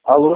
Alô?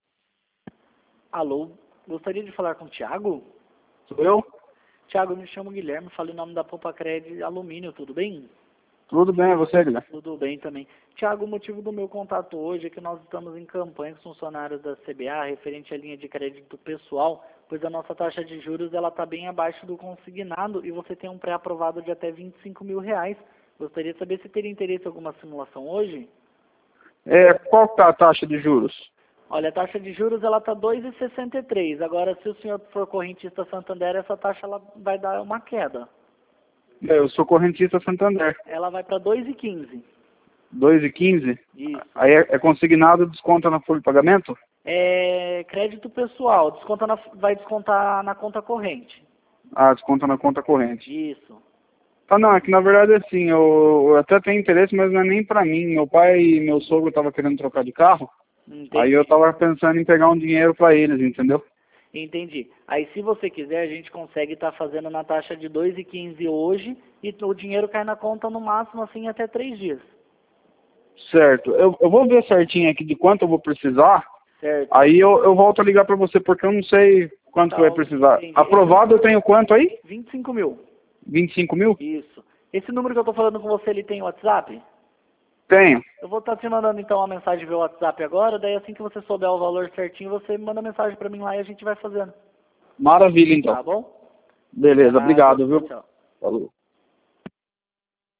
Alô, gostaria de falar com o Thiago? Sou eu? Thiago, eu me chamo Guilherme, falo em nome da Pompacred Alumínio, tudo bem? Tudo bem, é você, Guilherme? Tudo bem também. Thiago, o motivo do meu contato hoje é que nós estamos em campanha com os funcionários da CBA referente à linha de crédito pessoal, pois a nossa taxa de juros ela está bem abaixo do consignado e você tem um pré-aprovado de até R$ 25.000. Gostaria de saber se teria interesse em alguma simulação hoje? Qual que tá a taxa de juros? Olha, a taxa de juros ela está 2,63. Agora, se o senhor for correntista Santander, essa taxa ela vai dar uma queda. Eu sou correntista Santander. Ela vai para 2,15. 2,15? Isso. Aí é consignado, desconta na folha de pagamento? É crédito pessoal, vai descontar na conta corrente. Ah, desconta na conta corrente. Isso. Ah, não, é que na verdade assim, eu até tenho interesse, mas não é nem pra mim. Meu pai e meu sogro estavam querendo trocar de carro, aí eu Entendi. tava pensando em pegar um dinheiro pra eles, entendeu? Entendi. Aí, se você quiser, a gente consegue estar fazendo na taxa de 2,15 hoje e o dinheiro cai na conta no máximo assim até 3 dias. Certo. Eu vou ver certinho aqui de quanto eu vou precisar, Certo. aí eu volto a ligar pra você, porque eu não sei quanto que vai Então, precisar. entendi. Aprovado eu tenho quanto aí? 25.000. 25 mil? Isso. Esse número que eu estou falando com você, ele tem WhatsApp? Tenho. Eu vou estar te mandando então uma mensagem via WhatsApp agora, daí assim que você souber o valor certinho, você me manda mensagem para mim lá e a gente vai fazendo. Maravilha, então. Tá bom? Beleza, Obrigado. obrigado, viu? Tchau, tchau. Falou.